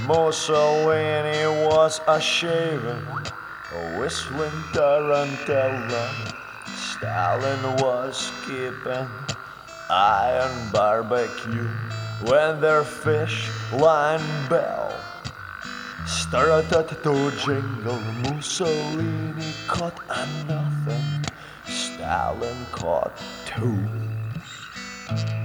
Mussolini was a shaving, a whistling tarantella. Stalin was keeping iron barbecue when their fish line bell started to jingle. Mussolini caught a nothing, Stalin caught two.